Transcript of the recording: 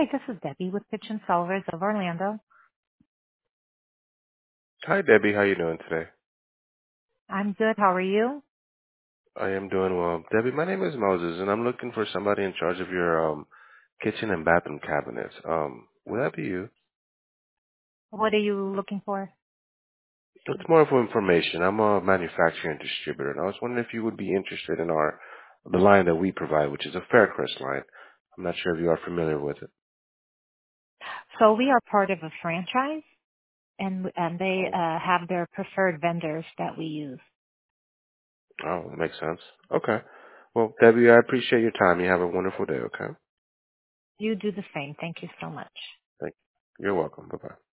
Hey, this is Debbie with Kitchen Solvers of Orlando. Hi, Debbie. How you doing today? I'm good. How are you? I am doing well. Debbie, my name is Moses, and I'm looking for somebody in charge of your kitchen and bathroom cabinets. Would that be you? What are you looking for? It's more of information. I'm a manufacturer and distributor, and I was wondering if you would be interested in the line that we provide, which is a Faircrest line. I'm not sure if you are familiar with it. So we are part of a franchise, and they Oh, have their preferred vendors that we use. oh, that makes sense. Okay. Well, Debbie, I appreciate your time. You have a wonderful day. Okay. You do the same. Thank you so much. Thank you. You're welcome. Bye bye.